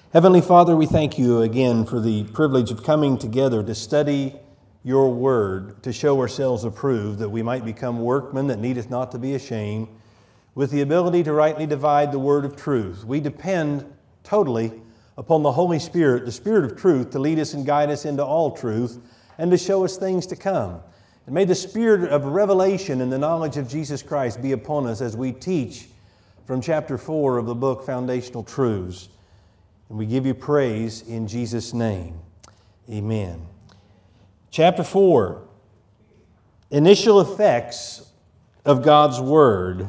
Heavenly Father, we thank you again for the privilege of coming together to study your word, to show ourselves approved, that we might become workmen that needeth not to be ashamed, with the ability to rightly divide the word of truth. We depend totally upon the Holy Spirit, the Spirit of truth, to lead us and guide us into all truth and to show us things to come. And may the spirit of revelation and the knowledge of Jesus Christ be upon us as we teach from chapter 4 of the book, Foundational Truths. And we give you praise in Jesus' name. Amen. Chapter 4, initial effects of God's Word.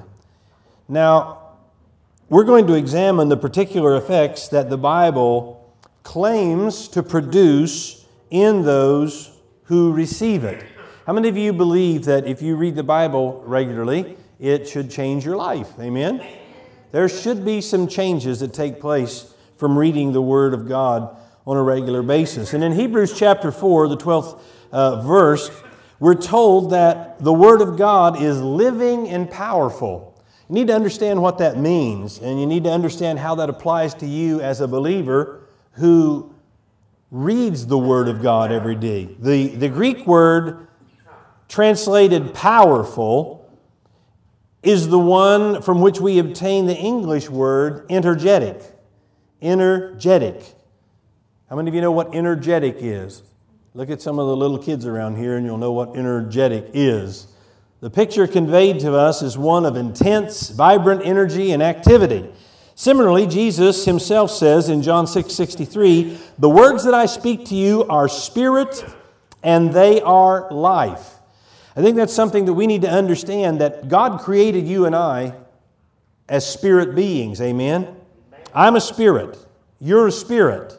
Now, we're going to examine the particular effects that the Bible claims to produce in those who receive it. How many of you believe that if you read the Bible regularly, it should change your life? Amen? There should be some changes that take place from reading the Word of God on a regular basis. And in Hebrews chapter 4, the 12th verse, we're told that the Word of God is living and powerful. You need to understand what that means, and you need to understand how that applies to you as a believer who reads the Word of God every day. The Greek word translated powerful is the one from which we obtain the English word energetic. Energetic. How many of you know what energetic is? Look at some of the little kids around here and you'll know what energetic is. The picture conveyed to us is one of intense, vibrant energy and activity. Similarly, Jesus himself says in John 6:63, "The words that I speak to you are spirit and they are life." I think that's something that we need to understand, that God created you and I as spirit beings. Amen? I'm a spirit. You're a spirit.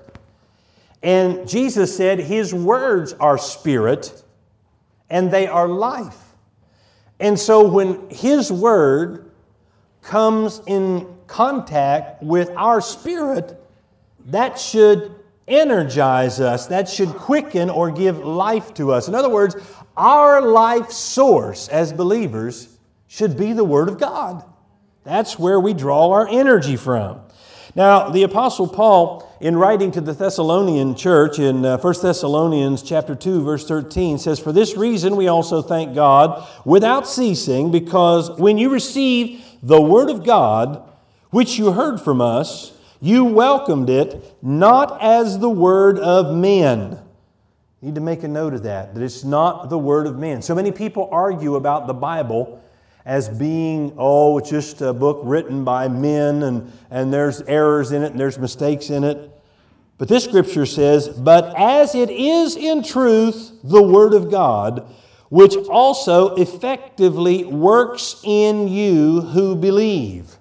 And Jesus said His words are spirit and they are life. And so when His word comes in contact with our spirit, that should energize us. That should quicken or give life to us. In other words, our life source as believers should be the Word of God. That's where we draw our energy from. Now, the Apostle Paul, in writing to the Thessalonian church in 1 Thessalonians chapter 2, verse 13, says, "For this reason we also thank God without ceasing, because when you received the Word of God, which you heard from us, you welcomed it not as the word of men." You need to make a note of that it's not the word of men. So many people argue about the Bible as being, it's just a book written by men and there's errors in it and there's mistakes in it. But this scripture says, "But as it is in truth the Word of God, which also effectively works in you who believe."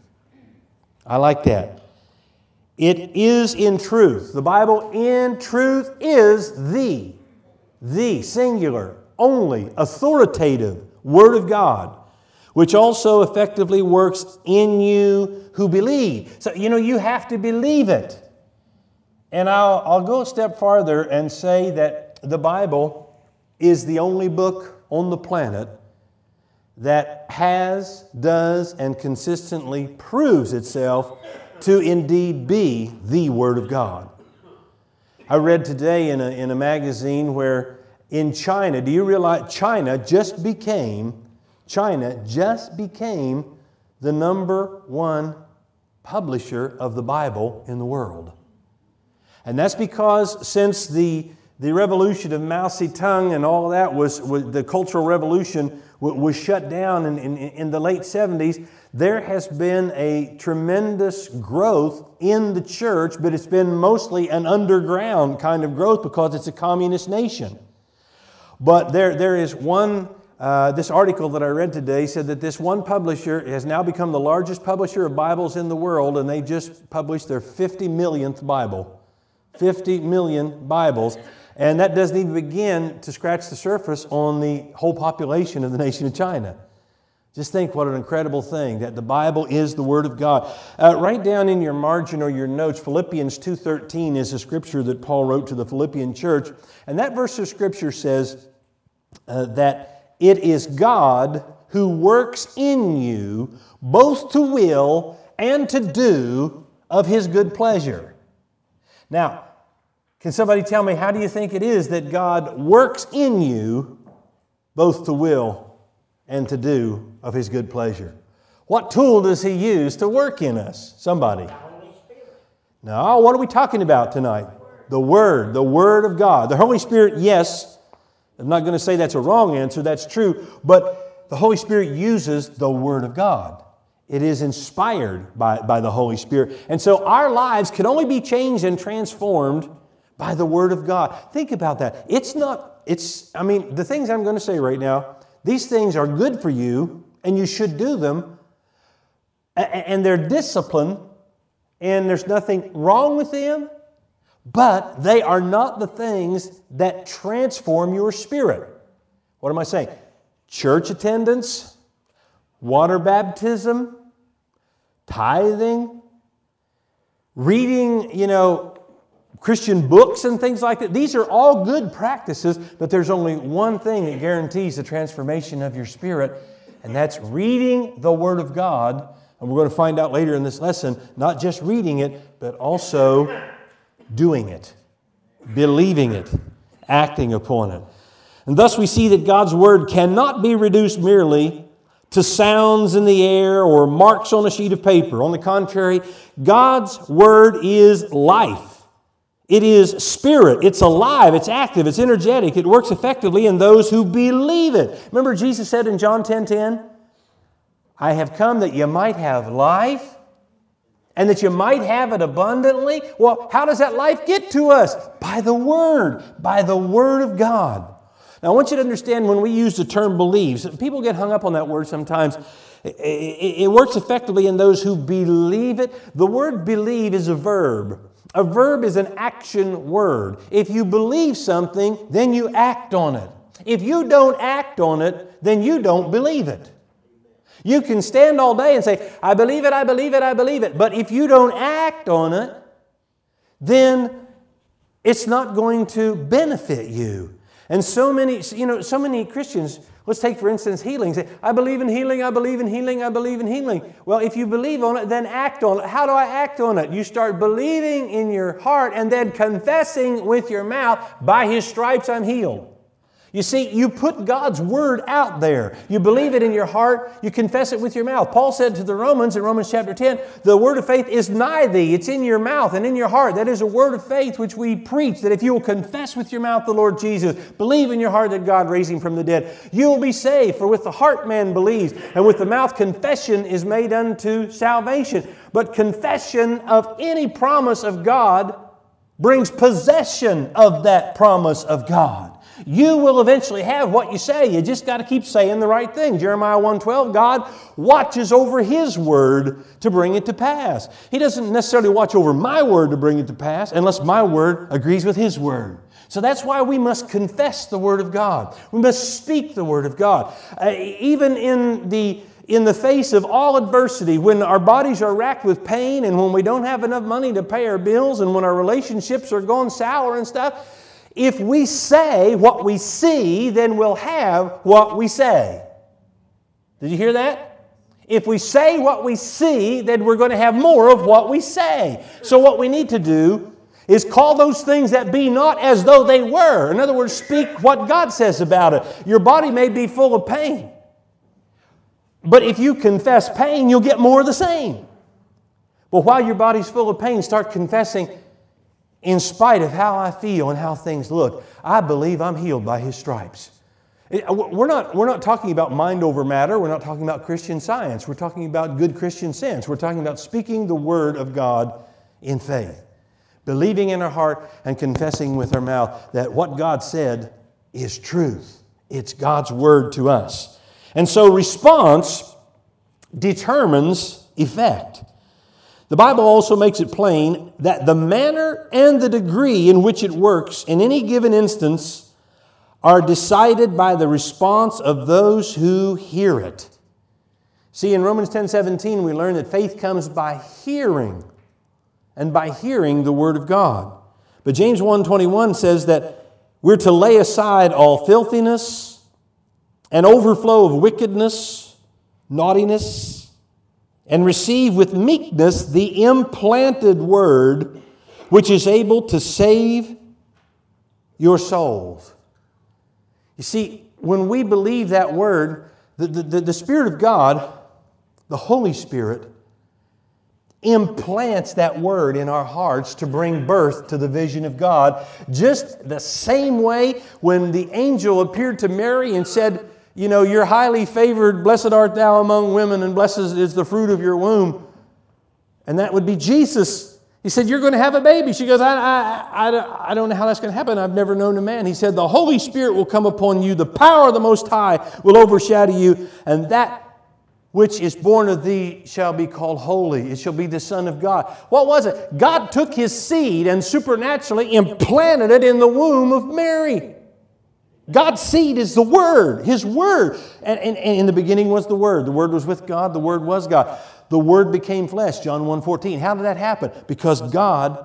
I like that. It is in truth. The Bible in truth is the singular, only, authoritative Word of God, which also effectively works in you who believe. So, you have to believe it. And I'll go a step farther and say that the Bible is the only book on the planet that has, does, and consistently proves itself to indeed be the Word of God. I read today in a magazine where in China, do you realize China just became the number one publisher of the Bible in the world. And that's because since the revolution of Mao Zedong and all of that was the Cultural Revolution was shut down in the late 70s, there has been a tremendous growth in the church, but it's been mostly an underground kind of growth because it's a communist nation. But there is one, this article that I read today said that this one publisher has now become the largest publisher of Bibles in the world, and they just published their 50 millionth Bible. 50 million Bibles. And that doesn't even begin to scratch the surface on the whole population of the nation of China. Just think what an incredible thing, that the Bible is the Word of God. Write down in your margin or your notes, Philippians 2:13 is a scripture that Paul wrote to the Philippian church. And that verse of scripture says that it is God who works in you both to will and to do of His good pleasure. Now, can somebody tell me, how do you think it is that God works in you both to will and to do of His good pleasure? What tool does He use to work in us? Somebody. No, what are we talking about tonight? The Word of God. The Holy Spirit, yes. I'm not going to say that's a wrong answer, that's true. But the Holy Spirit uses the Word of God. It is inspired by the Holy Spirit. And so our lives can only be changed and transformed by the Word of God. Think about that. The things I'm going to say right now, these things are good for you, and you should do them. And they're discipline, and there's nothing wrong with them, but they are not the things that transform your spirit. What am I saying? Church attendance, water baptism, tithing, reading, Christian books and things like that. These are all good practices, but there's only one thing that guarantees the transformation of your spirit, and that's reading the Word of God. And we're going to find out later in this lesson, not just reading it, but also doing it, believing it, acting upon it. And thus we see that God's Word cannot be reduced merely to sounds in the air or marks on a sheet of paper. On the contrary, God's Word is life. It is spirit. It's alive. It's active. It's energetic. It works effectively in those who believe it. Remember Jesus said in John 10:10, I have come that you might have life and that you might have it abundantly. Well, how does that life get to us? By the Word of God. Now, I want you to understand when we use the term believes, people get hung up on that word sometimes. It works effectively in those who believe it. The word believe is a verb. A verb is an action word. If you believe something, then you act on it. If you don't act on it, then you don't believe it. You can stand all day and say, I believe it, I believe it, I believe it. But if you don't act on it, then it's not going to benefit you. And so many Christians, let's take for instance healing. Say, I believe in healing, I believe in healing, I believe in healing. Well, if you believe on it, then act on it. How do I act on it? You start believing in your heart and then confessing with your mouth, by His stripes I'm healed. You see, you put God's Word out there. You believe it in your heart. You confess it with your mouth. Paul said to the Romans in Romans chapter 10, the word of faith is nigh thee. It's in your mouth and in your heart. That is a word of faith which we preach, that if you will confess with your mouth the Lord Jesus, believe in your heart that God raised Him from the dead, you will be saved. For with the heart man believes, and with the mouth confession is made unto salvation. But confession of any promise of God brings possession of that promise of God. You will eventually have what you say. You just got to keep saying the right thing. Jeremiah 1:12, God watches over His Word to bring it to pass. He doesn't necessarily watch over my word to bring it to pass unless my word agrees with His Word. So that's why we must confess the Word of God. We must speak the Word of God. Even in the face of all adversity, when our bodies are racked with pain and when we don't have enough money to pay our bills and when our relationships are going sour and stuff, if we say what we see, then we'll have what we say. Did you hear that? If we say what we see, then we're going to have more of what we say. So what we need to do is call those things that be not as though they were. In other words, speak what God says about it. Your body may be full of pain, but if you confess pain, you'll get more of the same. But while your body's full of pain, start confessing, in spite of how I feel and how things look, I believe I'm healed by His stripes. We're not talking about mind over matter. We're not talking about Christian Science. We're talking about good Christian sense. We're talking about speaking the Word of God in faith, believing in our heart and confessing with our mouth that what God said is truth. It's God's Word to us. And so response determines effect. The Bible also makes it plain that the manner and the degree in which it works in any given instance are decided by the response of those who hear it. See, in Romans 10:17, we learn that faith comes by hearing, and by hearing the Word of God. But James 1:21 says that we're to lay aside all filthiness and overflow of wickedness, naughtiness, and receive with meekness the implanted word, which is able to save your souls. You see, when we believe that word, the Spirit of God, the Holy Spirit, implants that word in our hearts to bring birth to the vision of God. Just the same way when the angel appeared to Mary and said, you know, you're highly favored, blessed art thou among women, and blessed is the fruit of your womb. And that would be Jesus. He said, you're going to have a baby. She goes, I don't know how that's going to happen. I've never known a man. He said, the Holy Spirit will come upon you. The power of the Most High will overshadow you. And that which is born of thee shall be called holy. It shall be the Son of God. What was it? God took His seed and supernaturally implanted it in the womb of Mary. God's seed is the Word, His Word. And in the beginning was the Word. The Word was with God. The Word was God. The Word became flesh, John 1:14. How did that happen? Because God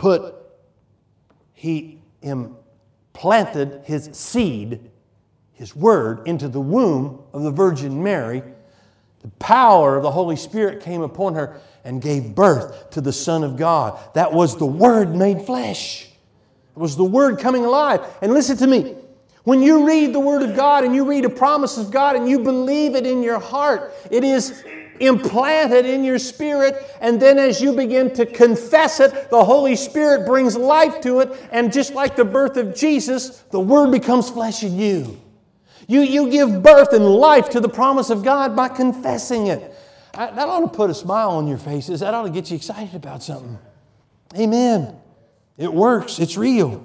He implanted His seed, His Word, into the womb of the Virgin Mary. The power of the Holy Spirit came upon her and gave birth to the Son of God. That was the Word made flesh. It was the Word coming alive. And listen to me. When you read the Word of God and you read a promise of God and you believe it in your heart, it is implanted in your spirit, and then as you begin to confess it, the Holy Spirit brings life to it, and just like the birth of Jesus, the Word becomes flesh in you. You give birth and life to the promise of God by confessing it. That ought to put a smile on your faces. That ought to get you excited about something. Amen. It works. It's real.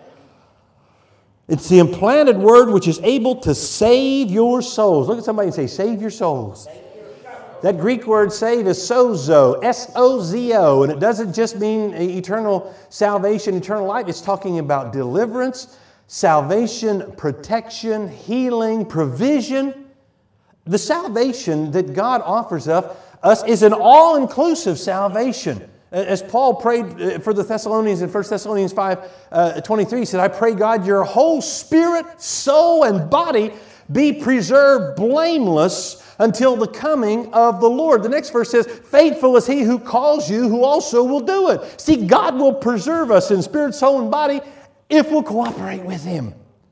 It's the implanted Word which is able to save your souls. Look at somebody and say, save your souls. That Greek word save is sozo, S-O-Z-O, and it doesn't just mean eternal salvation, eternal life. It's talking about deliverance, salvation, protection, healing, provision. The salvation that God offers us is an all-inclusive salvation. As Paul prayed for the Thessalonians in 1 Thessalonians 5:23, he said, I pray God your whole spirit, soul, and body be preserved blameless until the coming of the Lord. The next verse says, faithful is He who calls you, who also will do it. See, God will preserve us in spirit, soul, and body if we'll cooperate with Him.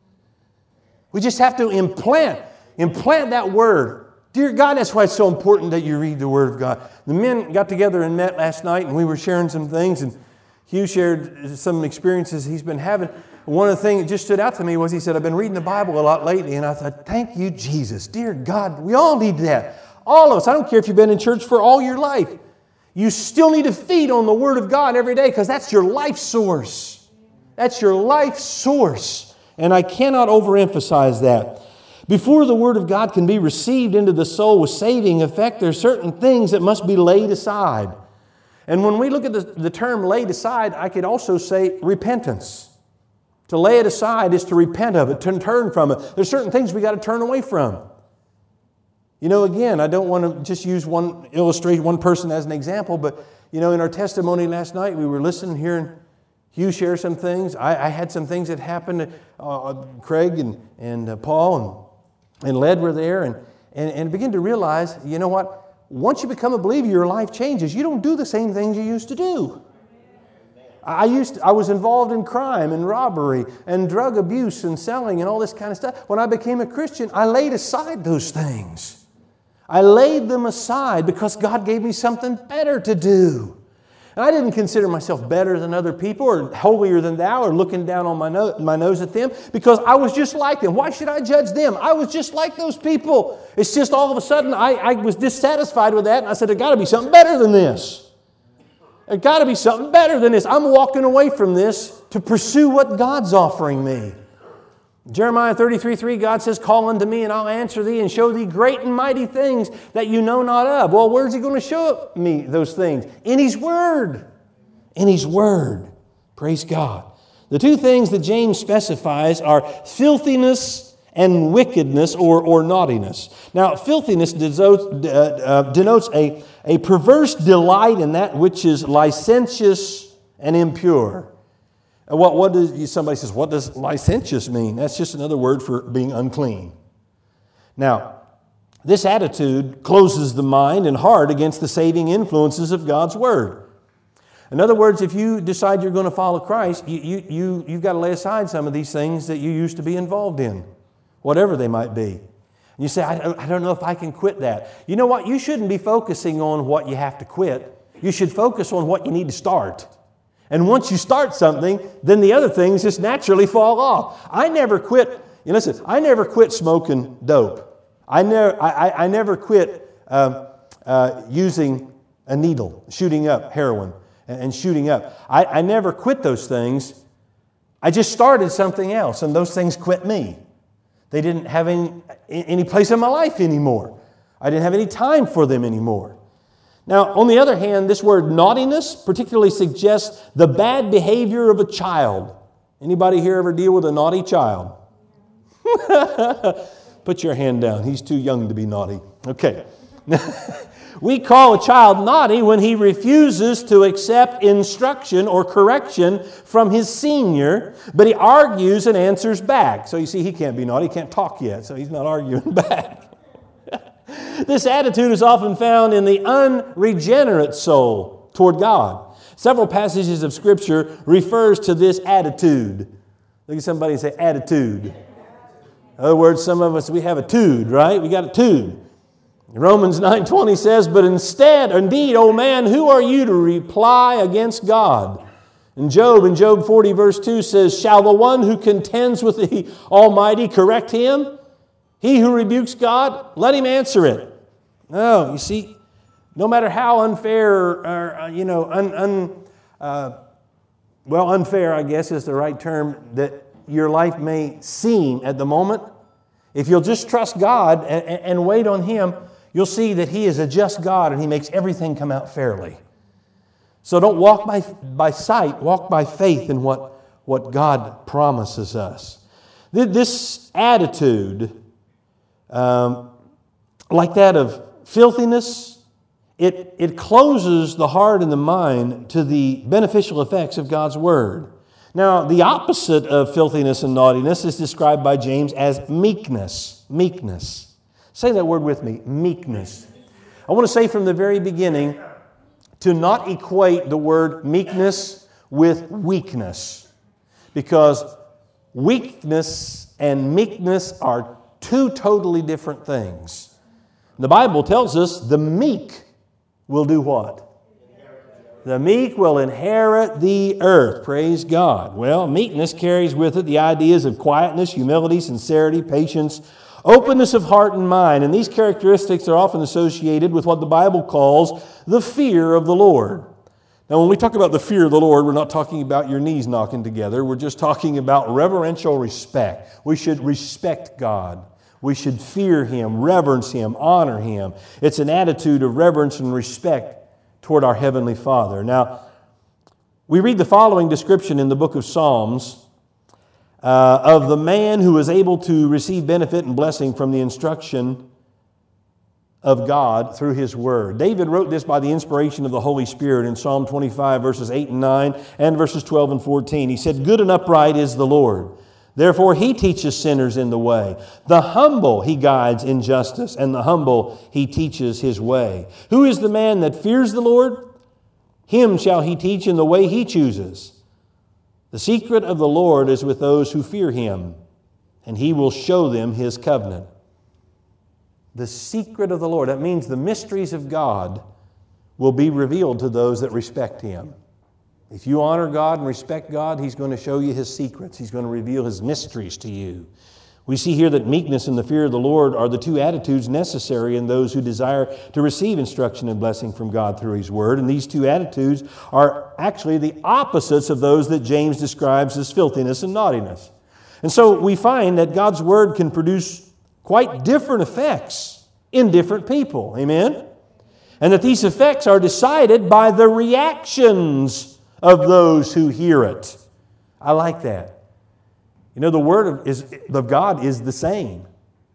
We just have to implant that Word. Dear God, that's why it's so important that you read the Word of God. The men got together and met last night, and we were sharing some things, and Hugh shared some experiences he's been having. One of the things that just stood out to me was he said, I've been reading the Bible a lot lately, and I thought, thank you, Jesus. Dear God, we all need that. All of us. I don't care if you've been in church for all your life. You still need to feed on the Word of God every day because that's your life source. That's your life source. And I cannot overemphasize that. Before the Word of God can be received into the soul with saving effect, there are certain things that must be laid aside. And when we look at the term laid aside, I could also say repentance. To lay it aside is to repent of it, to turn from it. There's certain things we got to turn away from. You know, again, I don't want to just illustrate one person as an example, but, you know, in our testimony last night, we were listening, hearing Hugh share some things. I had some things that happened. Craig and Paul and Led were there and began to realize, you know what? Once you become a believer, your life changes. You don't do the same things you used to do. I was involved in crime and robbery and drug abuse and selling and all this kind of stuff. When I became a Christian, I laid aside those things. I laid them aside because God gave me something better to do. And I didn't consider myself better than other people or holier than thou or looking down on my nose at them because I was just like them. Why should I judge them? I was just like those people. It's just all of a sudden I was dissatisfied with that and I said, there's got to be something better than this. There's got to be something better than this. I'm walking away from this to pursue what God's offering me. Jeremiah 33:3, God says, call unto me and I'll answer thee and show thee great and mighty things that you know not of. Well, where's He going to show me those things? In His Word. In His Word. Praise God. The two things that James specifies are filthiness and wickedness or naughtiness. Now, filthiness denotes a perverse delight in that which is licentious and impure. Somebody says, what does licentious mean? That's just another word for being unclean. Now, this attitude closes the mind and heart against the saving influences of God's Word. In other words, if you decide you're going to follow Christ, you've got to lay aside some of these things that you used to be involved in, whatever they might be. And you say, I don't know if I can quit that. You know what? You shouldn't be focusing on what you have to quit. You should focus on what you need to start. And once you start something, then the other things just naturally fall off. I never quit smoking dope. I never quit using a needle, shooting up heroin and shooting up. I never quit those things. I just started something else, and those things quit me. They didn't have any place in my life anymore. I didn't have any time for them anymore. Now, on the other hand, this word naughtiness particularly suggests the bad behavior of a child. Anybody here ever deal with a naughty child? Put your hand down. He's too young to be naughty. Okay. We call a child naughty when he refuses to accept instruction or correction from his senior, but he argues and answers back. So you see, he can't be naughty. He can't talk yet, so he's not arguing back. This attitude is often found in the unregenerate soul toward God. Several passages of Scripture refers to this attitude. Look at somebody and say, attitude. In other words, some of us, we have a tude, right? We got a tude. Romans 9:20 says, but indeed, O man, who are you to reply against God? And Job, in Job 40 verse 2 says, shall the one who contends with the Almighty correct him? He who rebukes God, let him answer it. No, you see, no matter how unfair, unfair, I guess is the right term, that your life may seem at the moment, if you'll just trust God and wait on Him, you'll see that He is a just God and He makes everything come out fairly. So don't walk by sight, walk by faith in what God promises us. This attitude, like that of filthiness, it closes the heart and the mind to the beneficial effects of God's Word. Now, the opposite of filthiness and naughtiness is described by James as meekness. Meekness. Say that word with me, meekness. I want to say from the very beginning to not equate the word meekness with weakness, because weakness and meekness are two totally different things. The Bible tells us the meek will do what? The meek will inherit the earth. Praise God. Well, meekness carries with it the ideas of quietness, humility, sincerity, patience, openness of heart and mind. And these characteristics are often associated with what the Bible calls the fear of the Lord. Now, when we talk about the fear of the Lord, we're not talking about your knees knocking together. We're just talking about reverential respect. We should respect God. We should fear Him, reverence Him, honor Him. It's an attitude of reverence and respect toward our Heavenly Father. Now, we read the following description in the book of Psalms of the man who is able to receive benefit and blessing from the instruction of God through His Word. David wrote this by the inspiration of the Holy Spirit in Psalm 25, verses 8 and 9, and verses 12 and 14. He said, good and upright is the Lord. Therefore He teaches sinners in the way. The humble He guides in justice, and the humble He teaches His way. Who is the man that fears the Lord? Him shall He teach in the way He chooses. The secret of the Lord is with those who fear Him, and He will show them His covenant. The secret of the Lord, that means the mysteries of God will be revealed to those that respect Him. If you honor God and respect God, He's going to show you His secrets. He's going to reveal His mysteries to you. We see here that meekness and the fear of the Lord are the two attitudes necessary in those who desire to receive instruction and blessing from God through His Word. And these two attitudes are actually the opposites of those that James describes as filthiness and naughtiness. And so we find that God's Word can produce quite different effects in different people. Amen? And that these effects are decided by the reactions of those who hear it. I like that. You know, the Word of God is the same.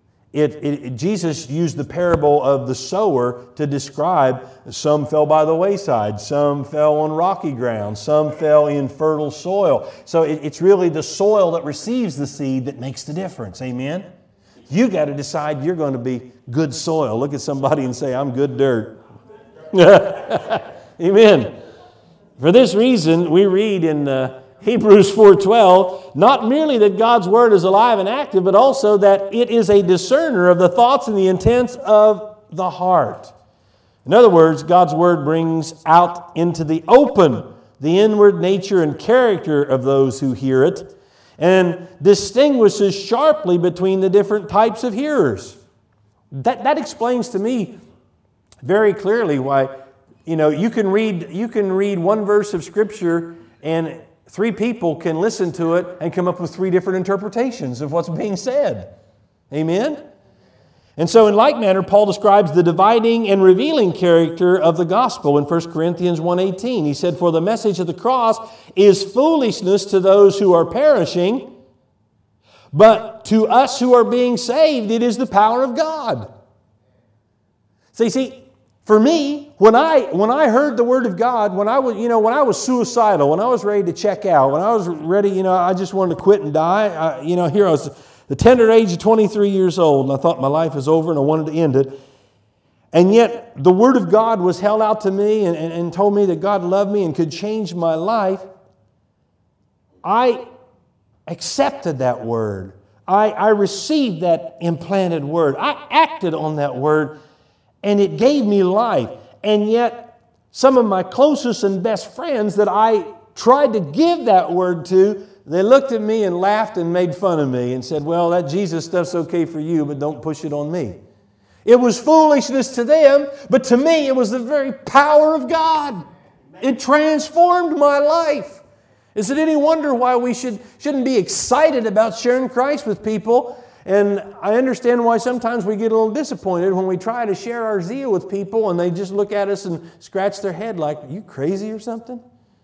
Jesus used the parable of the sower to describe some fell by the wayside, some fell on rocky ground, some fell in fertile soil. So it's really the soil that receives the seed that makes the difference. Amen? You got to decide you're going to be good soil. Look at somebody and say, I'm good dirt. Amen. For this reason, we read in Hebrews 4:12, not merely that God's Word is alive and active, but also that it is a discerner of the thoughts and the intents of the heart. In other words, God's Word brings out into the open the inward nature and character of those who hear it, and distinguishes sharply between the different types of hearers. That explains to me very clearly why, you can read one verse of Scripture and three people can listen to it and come up with three different interpretations of what's being said. Amen? And so in like manner, Paul describes the dividing and revealing character of the gospel in 1 Corinthians 1:18. He said, "For the message of the cross is foolishness to those who are perishing, but to us who are being saved, it is the power of God." So you see, for me, when I heard the Word of God, when I was suicidal, when I was ready to check out, when I was ready, I just wanted to quit and die. Here I was, the tender age of 23 years old, and I thought my life was over and I wanted to end it. And yet, the Word of God was held out to me and told me that God loved me and could change my life. I accepted that Word. I received that implanted Word. I acted on that Word, and it gave me life. And yet, some of my closest and best friends that I tried to give that Word to, they looked at me and laughed and made fun of me and said, "Well, that Jesus stuff's okay for you, but don't push it on me." It was foolishness to them, but to me it was the very power of God. It transformed my life. Is it any wonder why we shouldn't be excited about sharing Christ with people? And I understand why sometimes we get a little disappointed when we try to share our zeal with people and they just look at us and scratch their head like, "Are you crazy or something?"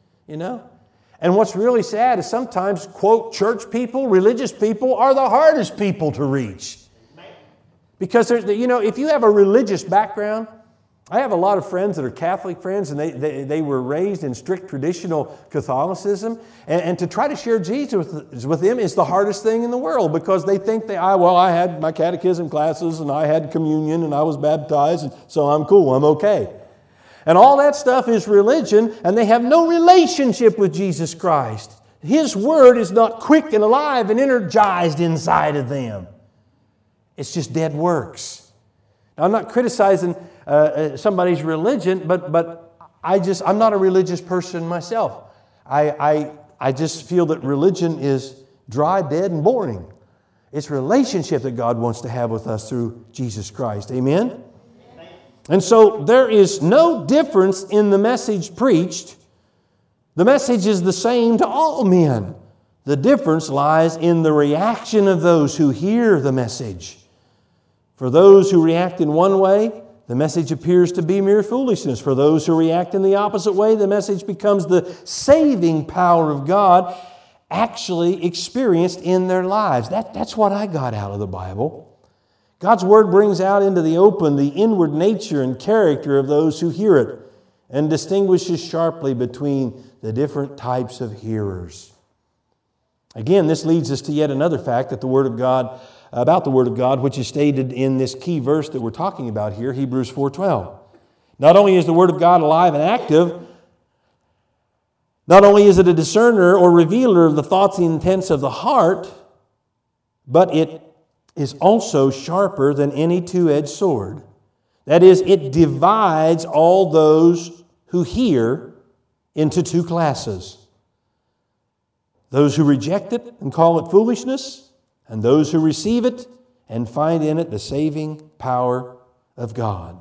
And what's really sad is sometimes, quote, church people, religious people are the hardest people to reach. Because, if you have a religious background, I have a lot of friends that are Catholic friends, and they were raised in strict traditional Catholicism. And to try to share Jesus with them is the hardest thing in the world, because they think I had my catechism classes, and I had communion, and I was baptized, and so I'm cool, I'm okay. And all that stuff is religion, and they have no relationship with Jesus Christ. His Word is not quick and alive and energized inside of them. It's just dead works. Now, I'm not criticizing somebody's religion, but I'm not a religious person myself. I just feel that religion is dry, dead, and boring. It's relationship that God wants to have with us through Jesus Christ. Amen? And so there is no difference in the message preached. The message is the same to all men. The difference lies in the reaction of those who hear the message. For those who react in one way, the message appears to be mere foolishness. For those who react in the opposite way, the message becomes the saving power of God actually experienced in their lives. That's what I got out of the Bible. God's Word brings out into the open the inward nature and character of those who hear it, and distinguishes sharply between the different types of hearers. Again, this leads us to yet another fact that about the Word of God, which is stated in this key verse that we're talking about here, Hebrews 4:12. Not only is the Word of God alive and active, not only is it a discerner or revealer of the thoughts and intents of the heart, but it is also sharper than any two-edged sword. That is, it divides all those who hear into two classes. Those who reject it and call it foolishness, and those who receive it and find in it the saving power of God.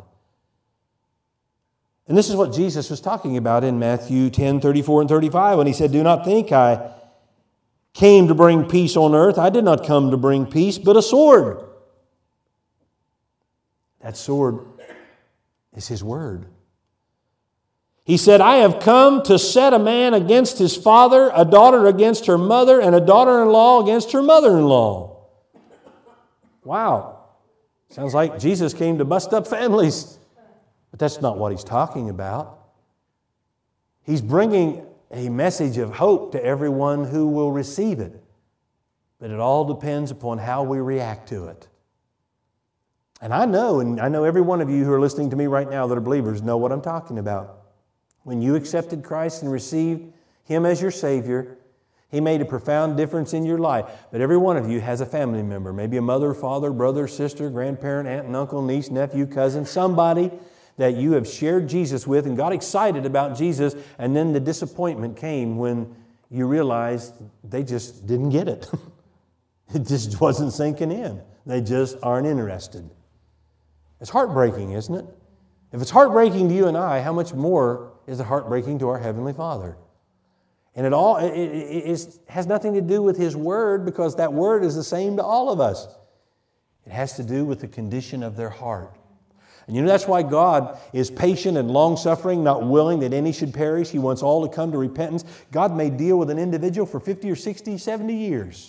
And this is what Jesus was talking about in Matthew 10:34 and 35 when He said, "Do not think I came to bring peace on earth. I did not come to bring peace, but a sword." That sword is His Word. He said, "I have come to set a man against his father, a daughter against her mother, and a daughter-in-law against her mother-in-law." Wow. Sounds like Jesus came to bust up families. But that's not what He's talking about. He's bringing a message of hope to everyone who will receive it. But it all depends upon how we react to it. And I know every one of you who are listening to me right now that are believers know what I'm talking about. When you accepted Christ and received Him as your Savior, He made a profound difference in your life. But every one of you has a family member, maybe a mother, father, brother, sister, grandparent, aunt and uncle, niece, nephew, cousin, somebody that you have shared Jesus with and got excited about Jesus, and then the disappointment came when you realized they just didn't get it. It just wasn't sinking in. They just aren't interested. It's heartbreaking, isn't it? If it's heartbreaking to you and I, how much more is it heartbreaking to our Heavenly Father? And it has nothing to do with His Word, because that Word is the same to all of us. It has to do with the condition of their heart. And you know, that's why God is patient and long-suffering, not willing that any should perish. He wants all to come to repentance. God may deal with an individual for 50 or 60, 70 years.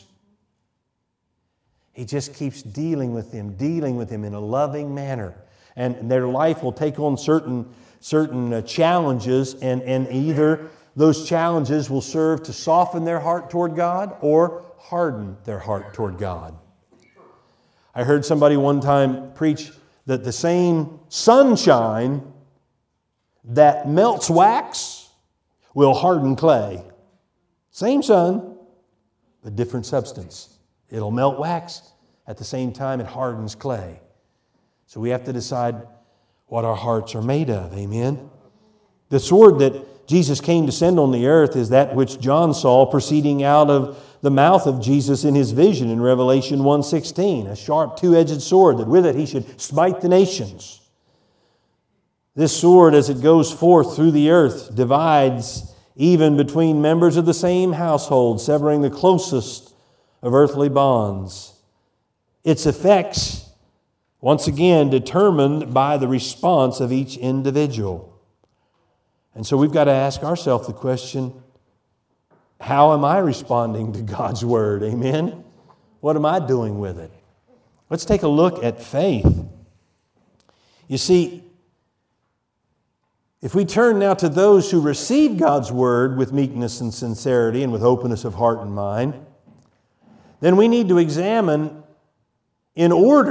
He just keeps dealing with them in a loving manner. And their life will take on certain challenges, and either those challenges will serve to soften their heart toward God or harden their heart toward God. I heard somebody one time preach that the same sunshine that melts wax will harden clay. Same sun, but different substance. It'll melt wax. At the same time, it hardens clay. So we have to decide what our hearts are made of. Amen? The sword that Jesus came to send on the earth is that which John saw proceeding out of the mouth of Jesus in his vision in Revelation 1:16, a sharp two-edged sword, that with it He should smite the nations. This sword, as it goes forth through the earth, divides even between members of the same household, severing the closest of earthly bonds. Its effects, once again, determined by the response of each individual. And so we've got to ask ourselves the question, how am I responding to God's Word? Amen? What am I doing with it? Let's take a look at faith. You see, if we turn now to those who receive God's Word with meekness and sincerity and with openness of heart and mind, then we need to examine in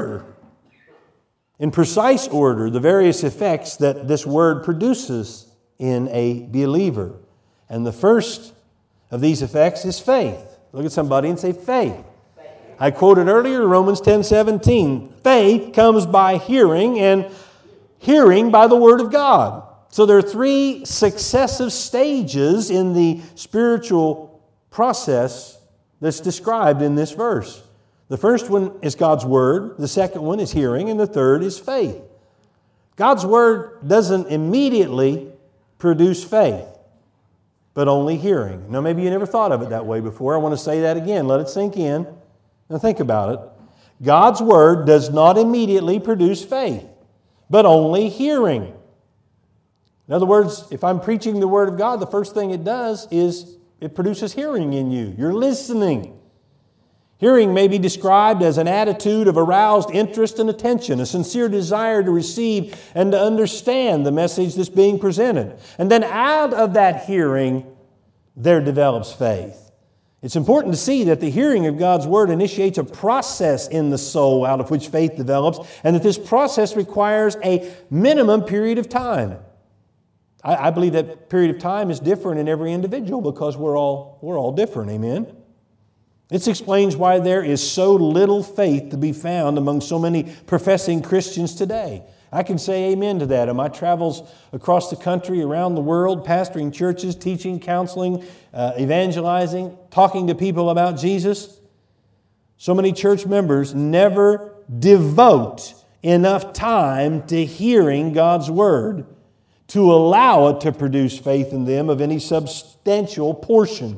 precise order, the various effects that this Word produces in a believer. And the first of these effects is faith. Look at somebody and say, faith. I quoted earlier Romans 10:17. Faith comes by hearing, and hearing by the Word of God. So there are three successive stages in the spiritual process that's described in this verse. The first one is God's Word, the second one is hearing, and the third is faith. God's Word doesn't immediately produce faith, but only hearing. Now, maybe you never thought of it that way before. I want to say that again. Let it sink in. Now, think about it. God's Word does not immediately produce faith, but only hearing. In other words, if I'm preaching the Word of God, the first thing it does is it produces hearing in you. You're listening. Hearing may be described as an attitude of aroused interest and attention, a sincere desire to receive and to understand the message that's being presented. And then out of that hearing, there develops faith. It's important to see that the hearing of God's Word initiates a process in the soul out of which faith develops, and that this process requires a minimum period of time. I believe that period of time is different in every individual because we're all different. Amen? This explains why there is so little faith to be found among so many professing Christians today. I can say amen to that. In my travels across the country, around the world, pastoring churches, teaching, counseling, evangelizing, talking to people about Jesus, so many church members never devote enough time to hearing God's Word to allow it to produce faith in them of any substantial portion.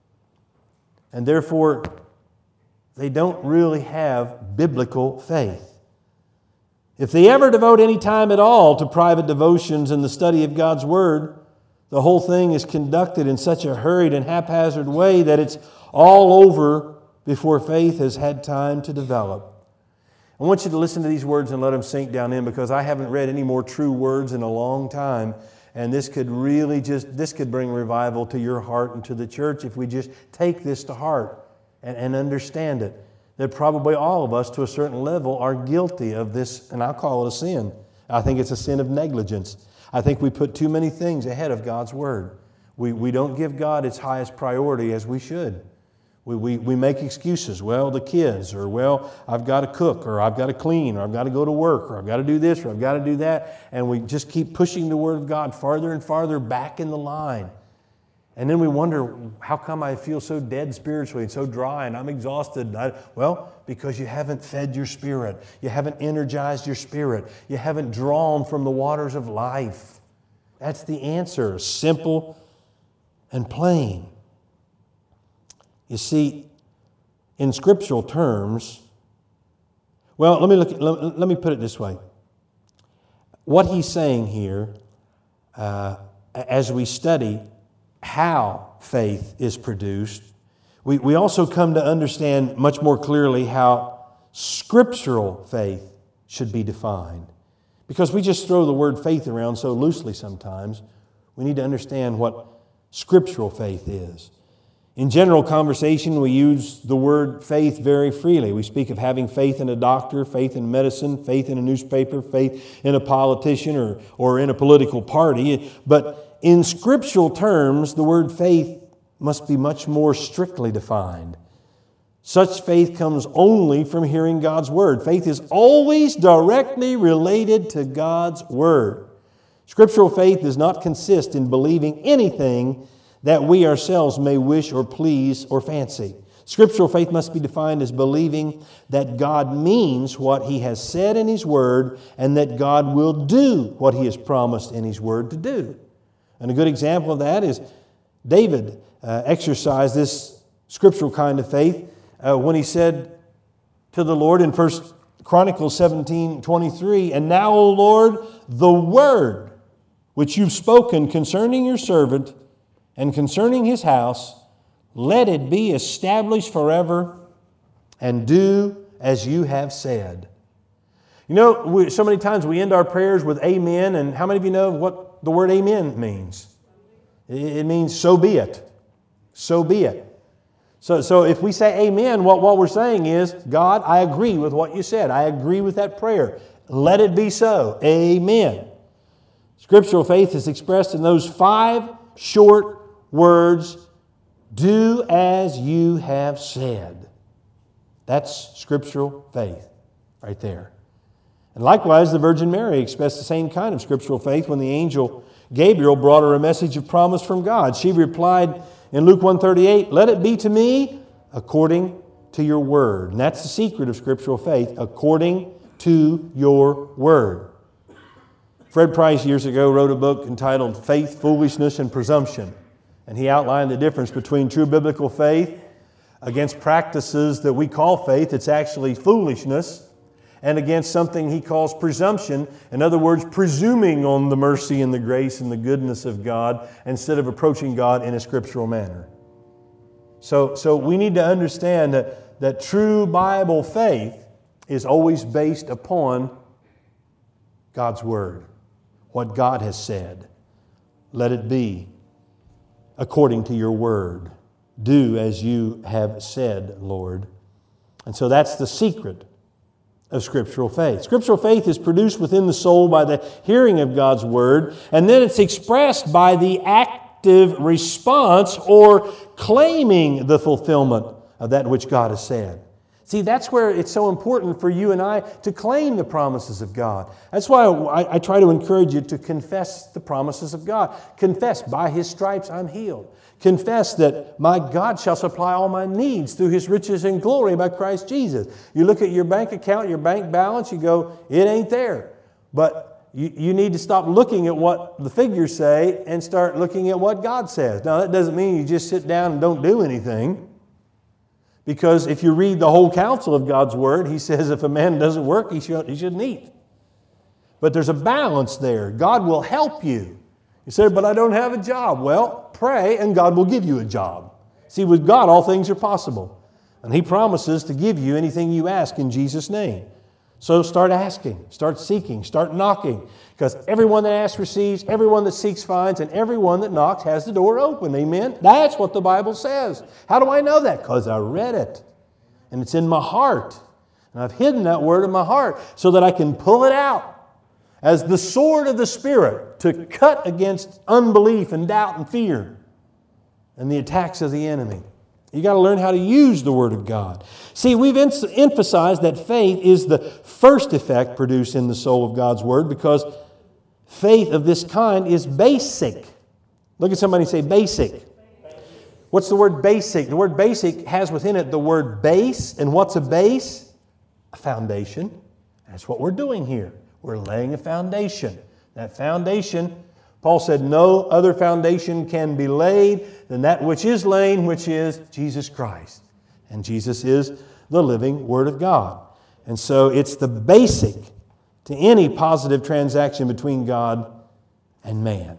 And therefore, they don't really have biblical faith. If they ever devote any time at all to private devotions and the study of God's Word, the whole thing is conducted in such a hurried and haphazard way that it's all over before faith has had time to develop. I want you to listen to these words and let them sink down in, because I haven't read any more true words in a long time. And this could bring revival to your heart and to the church if we just take this to heart and understand it. That probably all of us to a certain level are guilty of this, and I'll call it a sin. I think it's a sin of negligence. I think we put too many things ahead of God's Word. We don't give God its highest priority as we should. We make excuses. Well, the kids, or well, I've got to cook, or I've got to clean, or I've got to go to work, or I've got to do this, or I've got to do that. And we just keep pushing the Word of God farther and farther back in the line. And then we wonder, how come I feel so dead spiritually and so dry and I'm exhausted? Well, because you haven't fed your spirit. You haven't energized your spirit. You haven't drawn from the waters of life. That's the answer. Simple and plain. You see, in scriptural terms, well, let me put it this way. What he's saying here, as we study how faith is produced, we also come to understand much more clearly how scriptural faith should be defined. Because we just throw the word faith around so loosely sometimes, we need to understand what scriptural faith is. In general conversation, we use the word faith very freely. We speak of having faith in a doctor, faith in medicine, faith in a newspaper, faith in a politician or in a political party. But in scriptural terms, the word faith must be much more strictly defined. Such faith comes only from hearing God's Word. Faith is always directly related to God's Word. Scriptural faith does not consist in believing anything that we ourselves may wish or please or fancy. Scriptural faith must be defined as believing that God means what He has said in His Word and that God will do what He has promised in His Word to do. And a good example of that is David exercised this scriptural kind of faith when he said to the Lord in 1 Chronicles 17:23, "And now, O Lord, the word which you've spoken concerning your servant and concerning his house, let it be established forever, and do as you have said." You know, so many times we end our prayers with amen, and how many of you know what the word amen means? It means so be it. So be it. So if we say amen, what we're saying is, God, I agree with what you said. I agree with that prayer. Let it be so. Amen. Scriptural faith is expressed in those 5 short words, do as you have said. That's scriptural faith right there. And likewise, the Virgin Mary expressed the same kind of scriptural faith when the angel Gabriel brought her a message of promise from God. She replied in Luke 1:38, "Let it be to me according to your word." And that's the secret of scriptural faith, according to your word. Fred Price years ago wrote a book entitled Faith, Foolishness, and Presumption. And he outlined the difference between true biblical faith against practices that we call faith. It's actually foolishness. And against something he calls presumption. In other words, presuming on the mercy and the grace and the goodness of God instead of approaching God in a scriptural manner. So we need to understand that true Bible faith is always based upon God's Word, what God has said. Let it be according to your word. Do as you have said, Lord. And so that's the secret of scriptural faith. Scriptural faith is produced within the soul by the hearing of God's Word, and then it's expressed by the active response or claiming the fulfillment of that which God has said. See, that's where it's so important for you and I to claim the promises of God. That's why I try to encourage you to confess the promises of God. Confess, by His stripes I'm healed. Confess that my God shall supply all my needs through His riches and glory by Christ Jesus. You look at your bank account, your bank balance, you go, it ain't there. But you need to stop looking at what the figures say and start looking at what God says. Now, that doesn't mean you just sit down and don't do anything. Because if you read the whole counsel of God's Word, He says if a man doesn't work, he shouldn't eat. But there's a balance there. God will help you. You say, but I don't have a job. Well, pray and God will give you a job. See, with God, all things are possible. And He promises to give you anything you ask in Jesus' name. So start asking, start seeking, start knocking. Because everyone that asks receives, everyone that seeks finds, and everyone that knocks has the door open. Amen? That's what the Bible says. How do I know that? Because I read it. And it's in my heart. And I've hidden that word in my heart so that I can pull it out. as the sword of the Spirit to cut against unbelief and doubt and fear and the attacks of the enemy. You got to learn how to use the Word of God. See, we've emphasized that faith is the first effect produced in the soul of God's Word because faith of this kind is basic. Look at somebody and say basic. What's the word basic? The word basic has within it the word base. And what's a base? A foundation. That's what we're doing here. We're laying a foundation. That foundation, Paul said, no other foundation can be laid than that which is laid, which is Jesus Christ. And Jesus is the living Word of God. And so it's the basic to any positive transaction between God and man.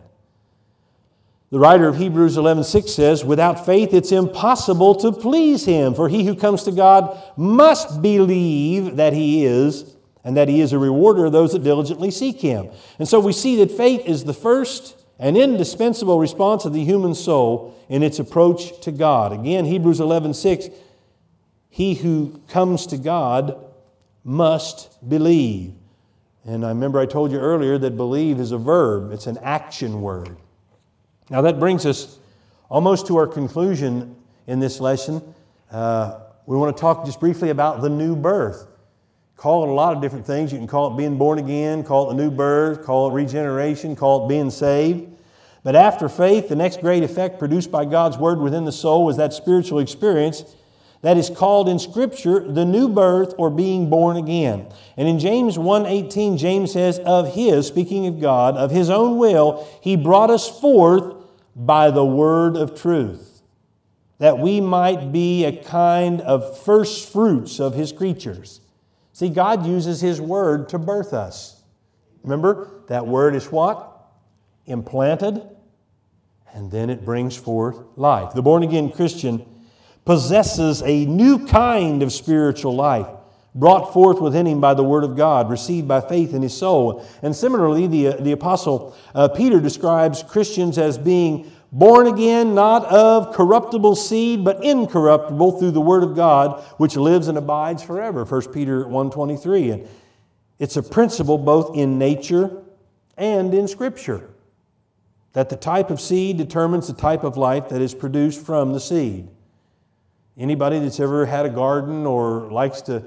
The writer of Hebrews 11:6 says, without faith it's impossible to please Him, for he who comes to God must believe that He is, and that He is a rewarder of those that diligently seek Him. And so we see that faith is the first and indispensable response of the human soul in its approach to God. Again, Hebrews 11:6, he who comes to God must believe. And I remember I told you earlier that believe is a verb. It's an action word. Now that brings us almost to our conclusion in this lesson. We want to talk just briefly about the new birth. Call it a lot of different things. You can call it being born again, call it the new birth, call it regeneration, call it being saved. But after faith, the next great effect produced by God's Word within the soul is that spiritual experience that is called in Scripture the new birth or being born again. And in James 1:18, James says, of His, speaking of God, of His own will, He brought us forth by the word of truth, that we might be a kind of first fruits of His creatures. See, God uses His Word to birth us. Remember, that Word is what? Implanted, and then it brings forth life. The born-again Christian possesses a new kind of spiritual life, brought forth within him by the Word of God, received by faith in his soul. And similarly, the Apostle Peter describes Christians as being born again, not of corruptible seed, but incorruptible through the Word of God, which lives and abides forever. 1 Peter 1:23. And it's a principle both in nature and in Scripture, that the type of seed determines the type of life that is produced from the seed. Anybody that's ever had a garden or likes to,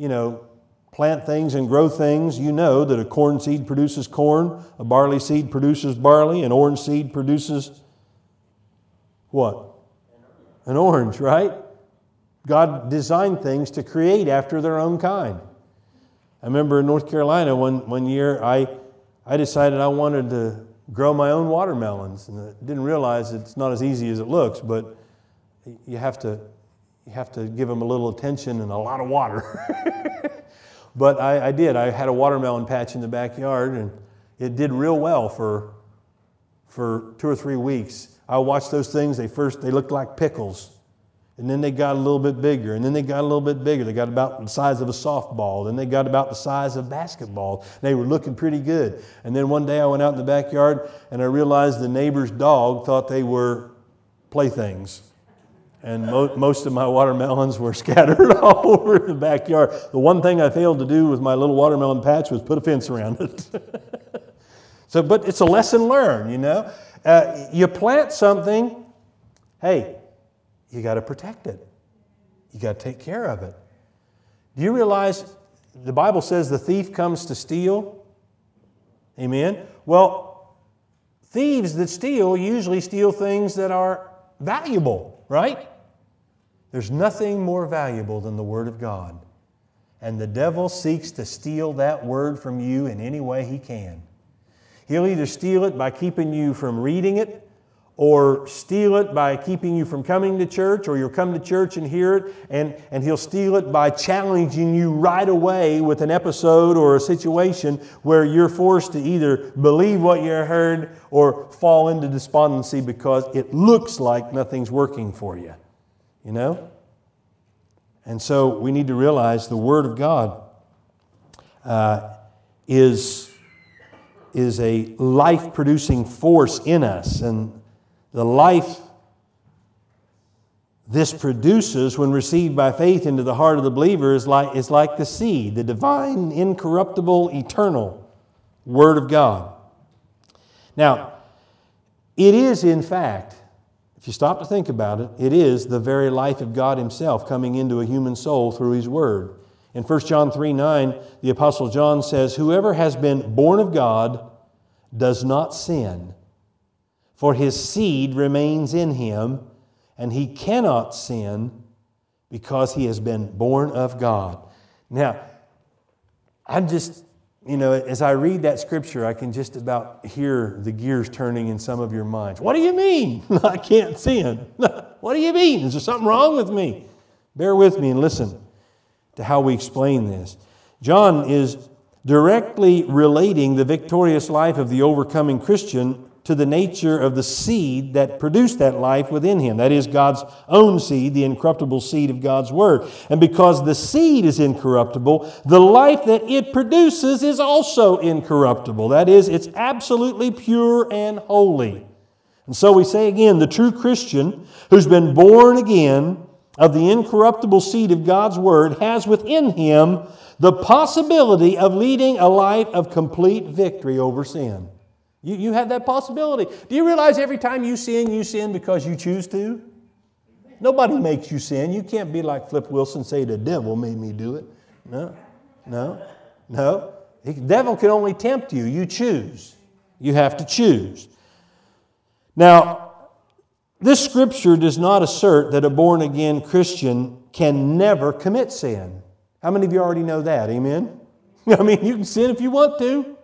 plant things and grow things, you know that a corn seed produces corn, a barley seed produces barley, an orange seed produces what? An orange, right? God designed things to create after their own kind. I remember in North Carolina one year I decided I wanted to grow my own watermelons, and I didn't realize it's not as easy as it looks, but you have to give them a little attention and a lot of water. But I did. I had a watermelon patch in the backyard, and it did real well for 2 or 3 weeks. I watched those things. They looked like pickles, and then they got a little bit bigger, and then they got a little bit bigger. They got about the size of a softball. Then they got about the size of basketball. They were looking pretty good. And then one day I went out in the backyard, and I realized the neighbor's dog thought they were playthings. And most of my watermelons were scattered all over the backyard. The one thing I failed to do with my little watermelon patch was put a fence around it. But it's a lesson learned, You plant something, hey, you got to protect it. You got to take care of it. Do you realize the Bible says the thief comes to steal? Amen? Well, thieves that steal usually steal things that are valuable, right? There's nothing more valuable than the Word of God. And the devil seeks to steal that Word from you in any way he can. He'll either steal it by keeping you from reading it, or steal it by keeping you from coming to church, or you'll come to church and hear it, and he'll steal it by challenging you right away with an episode or a situation where you're forced to either believe what you heard or fall into despondency because it looks like nothing's working for you. And so we need to realize the Word of God is a life-producing force in us. And the life this produces when received by faith into the heart of the believer is like the seed, the divine, incorruptible, eternal Word of God. Now, it is in fact, if you stop to think about it, it is the very life of God Himself coming into a human soul through His Word. In 1 John 3:9, the Apostle John says, "Whoever has been born of God does not sin, for his seed remains in him, and he cannot sin because he has been born of God." Now, I'm just, as I read that scripture, I can just about hear the gears turning in some of your minds. What do you mean? I can't sin. What do you mean? Is there something wrong with me? Bear with me and listen to how we explain this. John is directly relating the victorious life of the overcoming Christian to the nature of the seed that produced that life within him. That is God's own seed, the incorruptible seed of God's Word. And because the seed is incorruptible, the life that it produces is also incorruptible. That is, it's absolutely pure and holy. And so we say again, the true Christian who's been born again of the incorruptible seed of God's Word has within him the possibility of leading a life of complete victory over sin. You have that possibility. Do you realize every time you sin because you choose to? Nobody makes you sin. You can't be like Flip Wilson and say, "The devil made me do it." No. The devil can only tempt you. You choose. You have to choose. Now, this scripture does not assert that a born-again Christian can never commit sin. How many of you already know that? Amen? I mean, you can sin if you want to.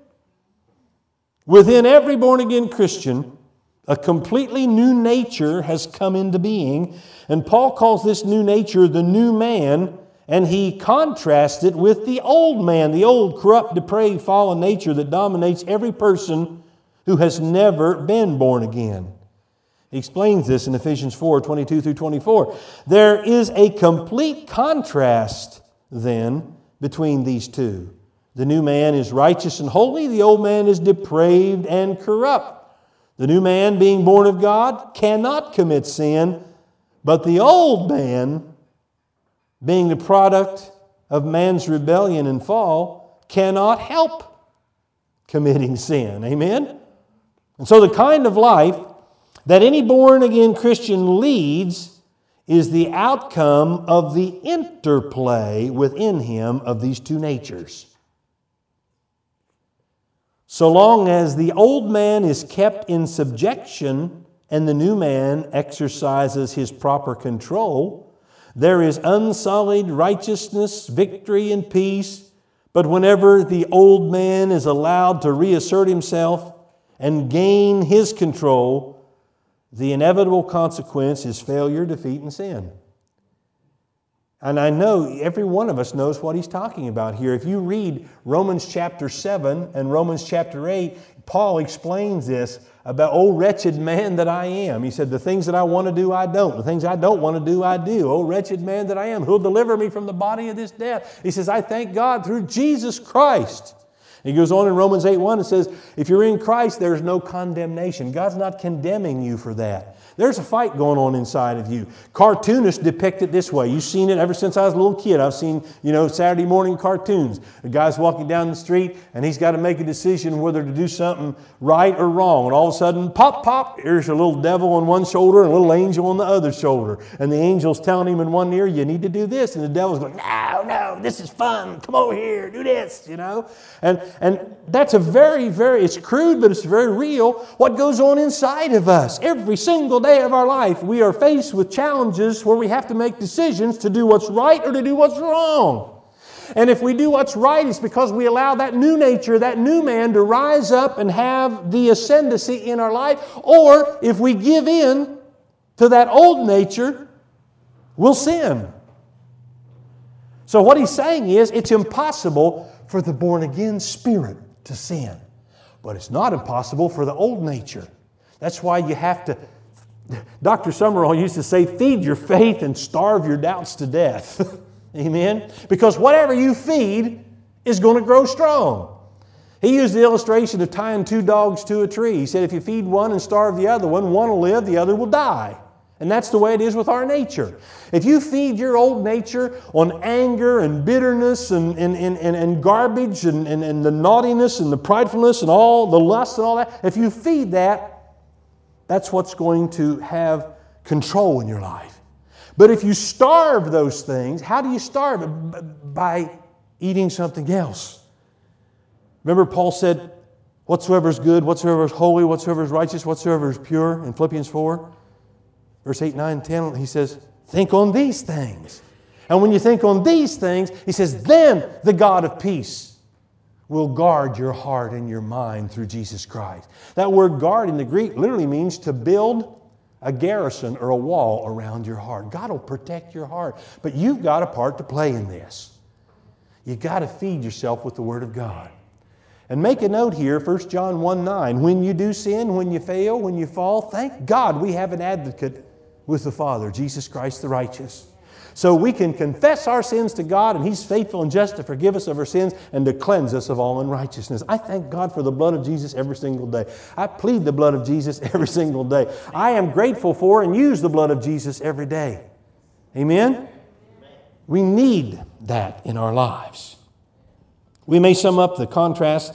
Within every born-again Christian, a completely new nature has come into being. And Paul calls this new nature the new man, and he contrasts it with the old man, the old corrupt, depraved, fallen nature that dominates every person who has never been born again. He explains this in Ephesians 4:22 through 24. There is a complete contrast then between these two. The new man is righteous and holy. The old man is depraved and corrupt. The new man, being born of God, cannot commit sin, but the old man, being the product of man's rebellion and fall, cannot help committing sin. Amen? And so the kind of life that any born-again Christian leads is the outcome of the interplay within him of these two natures. So long as the old man is kept in subjection and the new man exercises his proper control, there is unsullied righteousness, victory, and peace. But whenever the old man is allowed to reassert himself and gain his control, the inevitable consequence is failure, defeat, and sin. And I know every one of us knows what he's talking about here. If you read Romans chapter 7 and Romans chapter 8, Paul explains this about, "Oh, wretched man that I am." He said, "The things that I want to do, I don't. The things I don't want to do, I do. Oh, wretched man that I am, who'll deliver me from the body of this death?" He says, "I thank God through Jesus Christ." He goes on in Romans 8:1 and says, "If you're in Christ, there's no condemnation." God's not condemning you for that. There's a fight going on inside of you. Cartoonists depict it this way. You've seen it ever since I was a little kid. I've seen, Saturday morning cartoons. The guy's walking down the street and he's got to make a decision whether to do something right or wrong. And all of a sudden, pop, pop, here's a little devil on one shoulder and a little angel on the other shoulder. And the angel's telling him in one ear, "You need to do this." And the devil's going, No, this is fun. Come over here, do this, And that's a very, very, it's crude, but it's very real, what goes on inside of us. Every single day of our life, we are faced with challenges where we have to make decisions to do what's right or to do what's wrong. And if we do what's right, it's because we allow that new nature, that new man to rise up and have the ascendancy in our life. Or if we give in to that old nature, we'll sin. So what he's saying is, it's impossible for the born-again spirit to sin. But it's not impossible for the old nature. That's why you have to, Dr. Summerall used to say, feed your faith and starve your doubts to death. Amen? Because whatever you feed is going to grow strong. He used the illustration of tying two dogs to a tree. He said, if you feed one and starve the other one will live, the other will die. And that's the way it is with our nature. If you feed your old nature on anger and bitterness and garbage and the naughtiness and the pridefulness and all the lust and all that, if you feed that, that's what's going to have control in your life. But if you starve those things, how do you starve it? By eating something else. Remember Paul said, whatsoever is good, whatsoever is holy, whatsoever is righteous, whatsoever is pure, in Philippians 4. Verse 8, 9, 10, he says, think on these things. And when you think on these things, he says, then the God of peace will guard your heart and your mind through Jesus Christ. That word guard in the Greek literally means to build a garrison or a wall around your heart. God will protect your heart. But you've got a part to play in this. You've got to feed yourself with the Word of God. And make a note here, 1 John 1:9. When you do sin, when you fail, when you fall, thank God we have an advocate with the Father, Jesus Christ the righteous. So we can confess our sins to God, and He's faithful and just to forgive us of our sins and to cleanse us of all unrighteousness. I thank God for the blood of Jesus every single day. I plead the blood of Jesus every single day. I am grateful for and use the blood of Jesus every day. Amen? We need that in our lives. We may sum up the contrast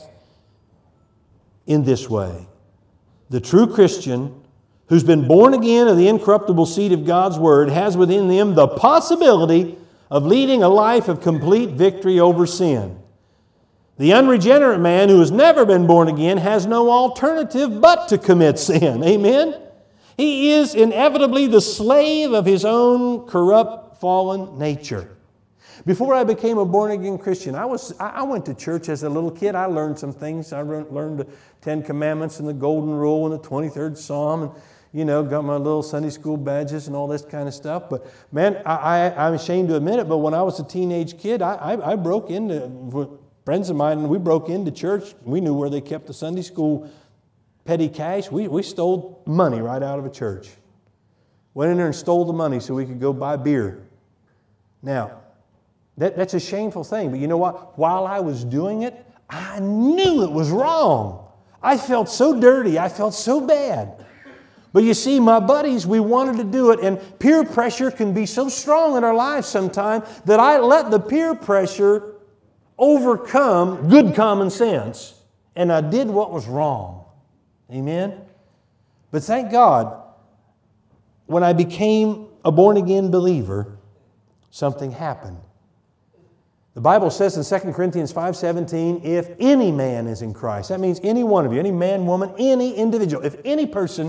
in this way. The true Christian who's been born again of the incorruptible seed of God's Word has within them the possibility of leading a life of complete victory over sin. The unregenerate man who has never been born again has no alternative but to commit sin. Amen? He is inevitably the slave of his own corrupt, fallen nature. Before I became a born-again Christian, I went to church as a little kid. I learned some things. I learned the 10 Commandments and the Golden Rule and the 23rd Psalm and, got my little Sunday school badges and all this kind of stuff. But, man, I'm ashamed to admit it, but when I was a teenage kid, I broke into, with friends of mine, and we broke into church. We knew where they kept the Sunday school petty cash. We stole money right out of a church. Went in there and stole the money so we could go buy beer. Now, that's a shameful thing, but you know what? While I was doing it, I knew it was wrong. I felt so dirty. I felt so bad. But you see, my buddies, we wanted to do it, and peer pressure can be so strong in our lives sometimes that I let the peer pressure overcome good common sense, and I did what was wrong. Amen? But thank God, when I became a born-again believer, something happened. The Bible says in 2 Corinthians 5:17, if any man is in Christ, that means any one of you, any man, woman, any individual, if any person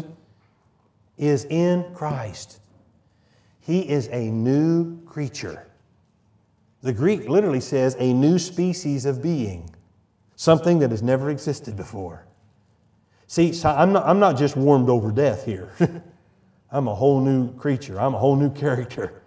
is in Christ, he is a new creature. The Greek literally says a new species of being, something that has never existed before. See, so I'm not just warmed over death here. I'm a whole new creature. I'm a whole new character.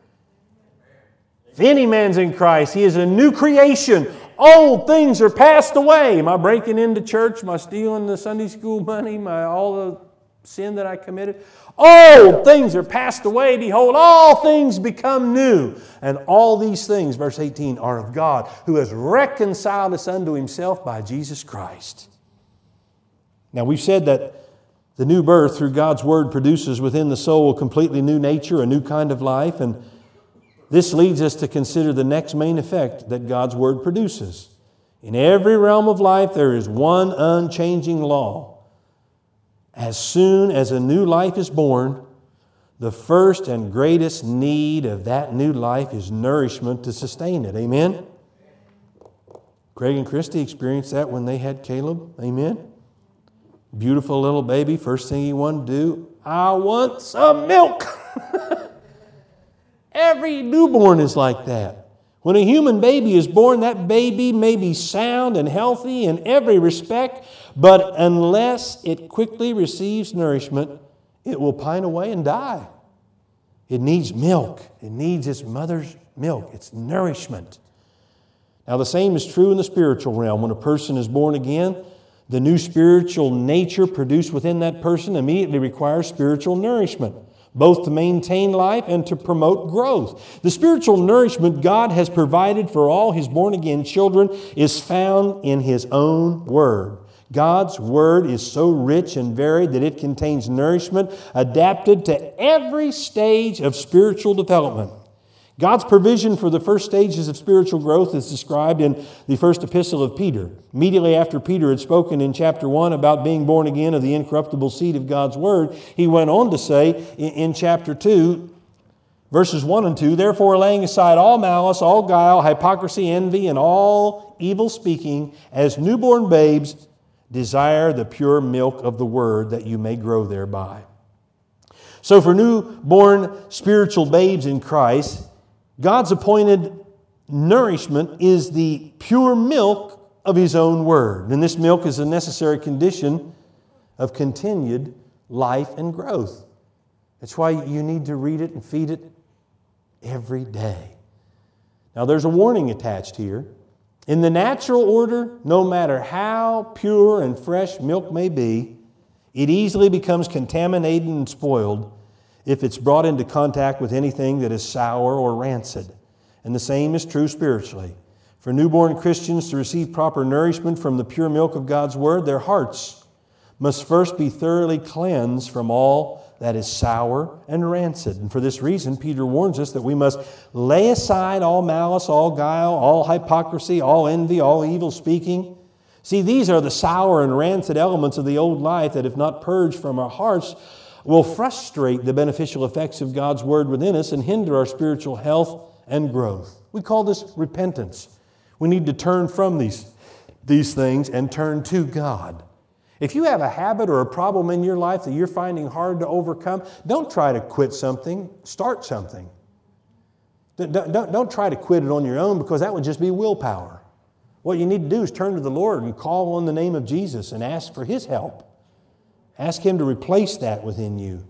If any man's in Christ, he is a new creation. Old things are passed away. Am I breaking into church? Am I stealing the Sunday school money? All the sin that I committed? Old things are passed away. Behold, all things become new. And all these things, verse 18, are of God, who has reconciled us unto Himself by Jesus Christ. Now, we've said that the new birth through God's Word produces within the soul a completely new nature, a new kind of life, and this leads us to consider the next main effect that God's Word produces. In every realm of life, there is one unchanging law. As soon as a new life is born, the first and greatest need of that new life is nourishment to sustain it. Amen? Craig and Christy experienced that when they had Caleb. Amen? Beautiful little baby. First thing he wanted to do, I want some milk. Every newborn is like that. When a human baby is born, that baby may be sound and healthy in every respect, but unless it quickly receives nourishment, it will pine away and die. It needs milk. It needs its mother's milk. It's nourishment. Now, the same is true in the spiritual realm. When a person is born again, the new spiritual nature produced within that person immediately requires spiritual nourishment, both to maintain life and to promote growth. The spiritual nourishment God has provided for all His born-again children is found in His own Word. God's Word is so rich and varied that it contains nourishment adapted to every stage of spiritual development. God's provision for the first stages of spiritual growth is described in the first epistle of Peter. Immediately after Peter had spoken in chapter 1 about being born again of the incorruptible seed of God's Word, he went on to say in chapter 2, verses 1 and 2, "Therefore, laying aside all malice, all guile, hypocrisy, envy, and all evil speaking, as newborn babes, desire the pure milk of the Word, that you may grow thereby." So for newborn spiritual babes in Christ, God's appointed nourishment is the pure milk of His own Word. And this milk is a necessary condition of continued life and growth. That's why you need to read it and feed it every day. Now there's a warning attached here. In the natural order, no matter how pure and fresh milk may be, it easily becomes contaminated and spoiled if it's brought into contact with anything that is sour or rancid. And the same is true spiritually. For newborn Christians to receive proper nourishment from the pure milk of God's Word, their hearts must first be thoroughly cleansed from all that is sour and rancid. And for this reason, Peter warns us that we must lay aside all malice, all guile, all hypocrisy, all envy, all evil speaking. See, these are the sour and rancid elements of the old life that, if not purged from our hearts, will frustrate the beneficial effects of God's Word within us and hinder our spiritual health and growth. We call this repentance. We need to turn from these things and turn to God. If you have a habit or a problem in your life that you're finding hard to overcome, don't try to quit something. Start something. Don't try to quit it on your own, because that would just be willpower. What you need to do is turn to the Lord and call on the name of Jesus and ask for His help. Ask Him to replace that within you.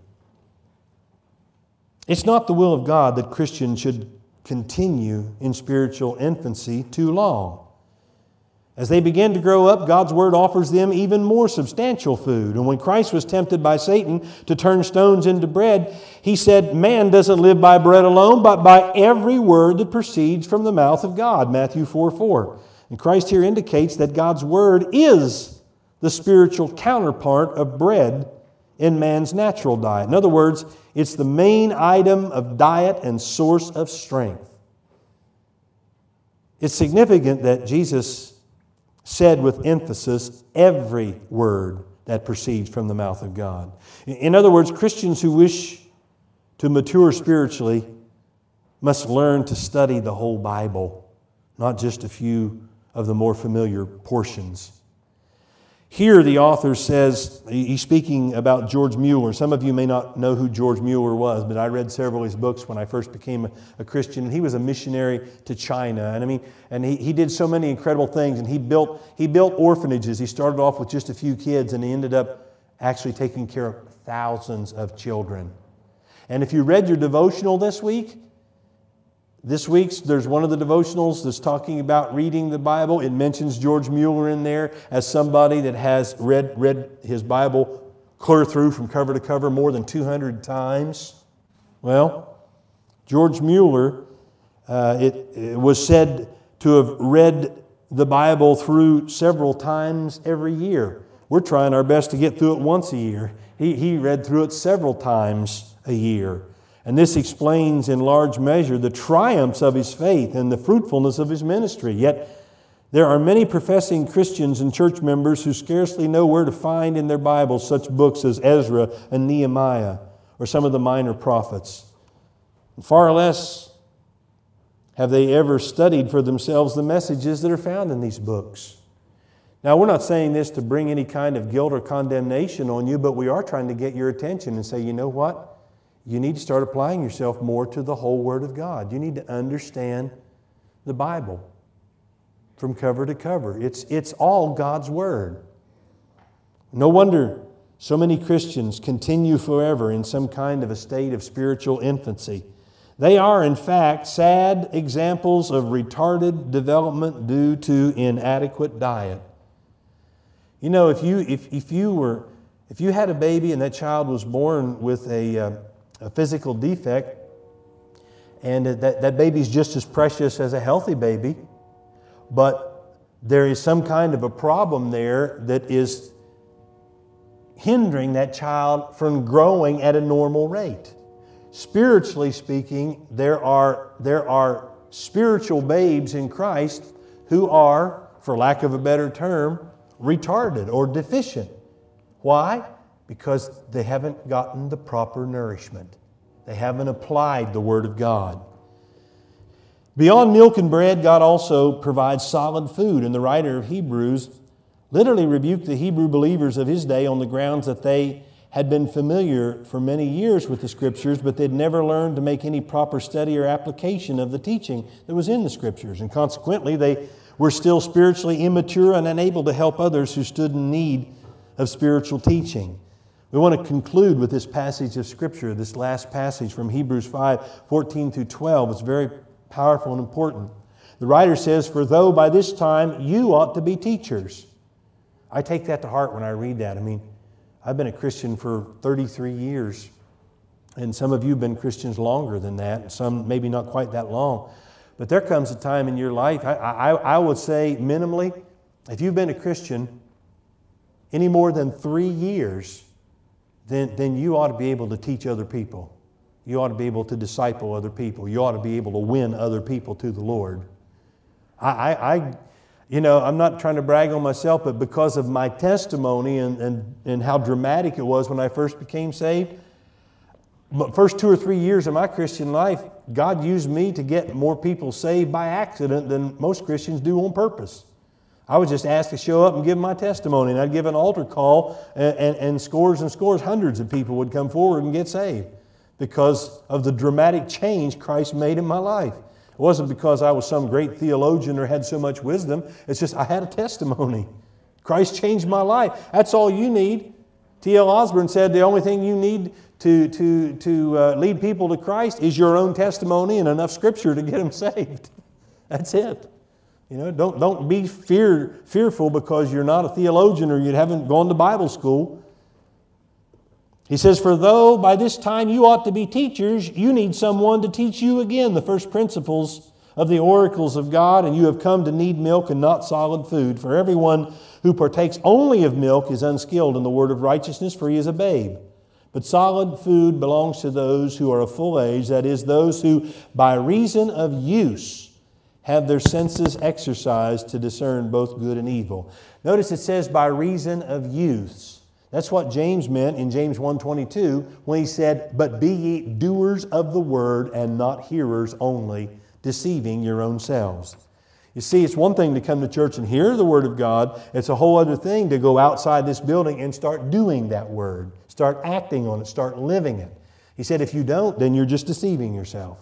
It's not the will of God that Christians should continue in spiritual infancy too long. As they begin to grow up, God's Word offers them even more substantial food. And when Christ was tempted by Satan to turn stones into bread, He said, "Man doesn't live by bread alone, but by every word that proceeds from the mouth of God." Matthew 4:4. And Christ here indicates that God's Word is the spiritual counterpart of bread in man's natural diet. In other words, it's the main item of diet and source of strength. It's significant that Jesus said with emphasis, every word that proceeds from the mouth of God. In other words, Christians who wish to mature spiritually must learn to study the whole Bible, not just a few of the more familiar portions. Here the author says, he's speaking about George Mueller. Some of you may not know who George Mueller was, but I read several of his books when I first became a Christian. And he was a missionary to China. And he did so many incredible things. And he built orphanages. He started off with just a few kids, and he ended up actually taking care of thousands of children. And if you read your devotional this week's, there's one of the devotionals that's talking about reading the Bible. It mentions George Mueller in there as somebody that has read his Bible clear through from cover to cover more than 200 times. Well, George Mueller, it was said to have read the Bible through several times every year. We're trying our best to get through it once a year. He read through it several times a year. And this explains in large measure the triumphs of his faith and the fruitfulness of his ministry. Yet there are many professing Christians and church members who scarcely know where to find in their Bibles such books as Ezra and Nehemiah or some of the minor prophets. Far less have they ever studied for themselves the messages that are found in these books. Now, we're not saying this to bring any kind of guilt or condemnation on you, but we are trying to get your attention and say, you know what? You need to start applying yourself more to the whole Word of God. You need to understand the Bible from cover to cover. It's all God's Word. No wonder so many Christians continue forever in some kind of a state of spiritual infancy. They are, in fact, sad examples of retarded development due to inadequate diet. You know, if you had a baby and that child was born with a physical defect, and that baby's just as precious as a healthy baby, but there is some kind of a problem there that is hindering that child from growing at a normal rate. Spiritually speaking, there are spiritual babes in Christ who are, for lack of a better term, retarded or deficient. Why? Because they haven't gotten the proper nourishment. They haven't applied the Word of God. Beyond milk and bread, God also provides solid food, and the writer of Hebrews literally rebuked the Hebrew believers of his day on the grounds that they had been familiar for many years with the Scriptures, but they'd never learned to make any proper study or application of the teaching that was in the Scriptures. And consequently, they were still spiritually immature and unable to help others who stood in need of spiritual teaching. We want to conclude with this passage of Scripture, this last passage from Hebrews 5:14 through 12. It's very powerful and important. The writer says, "For though by this time you ought to be teachers." I take that to heart when I read that. I mean, I've been a Christian for 33 years, and some of you have been Christians longer than that, and some maybe not quite that long. But there comes a time in your life, I would say minimally, if you've been a Christian any more than 3 years, then you ought to be able to teach other people. You ought to be able to disciple other people. You ought to be able to win other people to the Lord. I'm not trying to brag on myself, but because of my testimony and how dramatic it was when I first became saved, the first 2 or 3 years of my Christian life, God used me to get more people saved by accident than most Christians do on purpose. I was just asked to show up and give my testimony, and I'd give an altar call, and scores, hundreds of people would come forward and get saved because of the dramatic change Christ made in my life. It wasn't because I was some great theologian or had so much wisdom. It's just I had a testimony. Christ changed my life. That's all you need. T.L. Osborne said the only thing you need to lead people to Christ is your own testimony and enough Scripture to get them saved. That's it. Don't be fearful because you're not a theologian or you haven't gone to Bible school. He says, "For though by this time you ought to be teachers, you need someone to teach you again the first principles of the oracles of God, and you have come to need milk and not solid food. For everyone who partakes only of milk is unskilled in the word of righteousness, for he is a babe. But solid food belongs to those who are of full age, that is, those who by reason of use have their senses exercised to discern both good and evil." Notice it says by reason of use. That's what James meant in James 1:22 when he said, "But be ye doers of the word and not hearers only, deceiving your own selves." You see, it's one thing to come to church and hear the Word of God. It's a whole other thing to go outside this building and start doing that Word. Start acting on it. Start living it. He said, if you don't, then you're just deceiving yourself.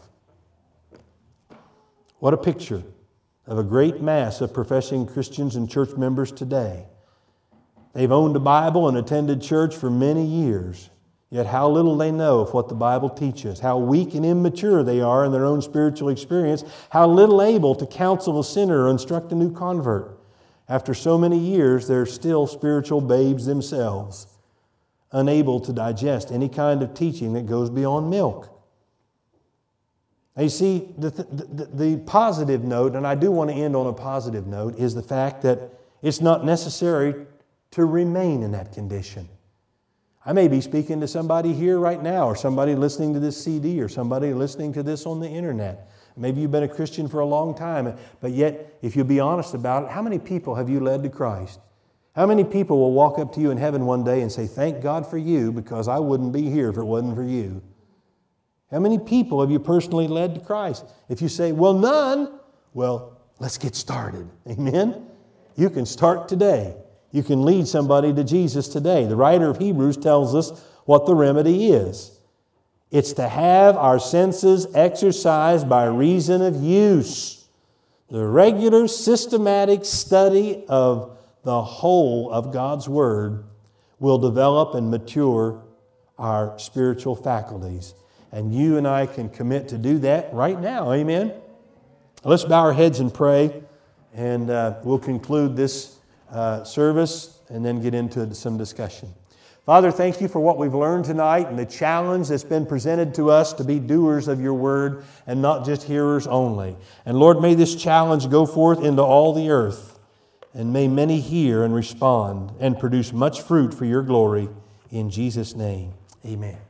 What a picture of a great mass of professing Christians and church members today. They've owned a Bible and attended church for many years, yet how little they know of what the Bible teaches, how weak and immature they are in their own spiritual experience, how little able to counsel a sinner or instruct a new convert. After so many years, they're still spiritual babes themselves, unable to digest any kind of teaching that goes beyond milk. Now you see, the positive note, and I do want to end on a positive note, is the fact that it's not necessary to remain in that condition. I may be speaking to somebody here right now, or somebody listening to this CD, or somebody listening to this on the internet. Maybe you've been a Christian for a long time, but yet, if you'll be honest about it, how many people have you led to Christ? How many people will walk up to you in heaven one day and say, "Thank God for you, because I wouldn't be here if it wasn't for you"? How many people have you personally led to Christ? If you say, "Well, none," well, let's get started. Amen? You can start today. You can lead somebody to Jesus today. The writer of Hebrews tells us what the remedy is. It's to have our senses exercised by reason of use. The regular, systematic study of the whole of God's Word will develop and mature our spiritual faculties. And you and I can commit to do that right now. Amen? Let's bow our heads and pray, and we'll conclude this service and then get into some discussion. Father, thank you for what we've learned tonight and the challenge that's been presented to us to be doers of your word and not just hearers only. And Lord, may this challenge go forth into all the earth. and may many hear and respond and produce much fruit for your glory. In Jesus' name, amen.